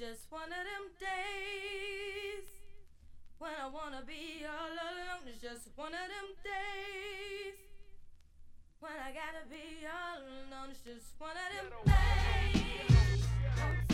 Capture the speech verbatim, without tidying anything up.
just one of them days when I wanna be all alone. It's just one of them days when I gotta be all alone. It's just one of them days.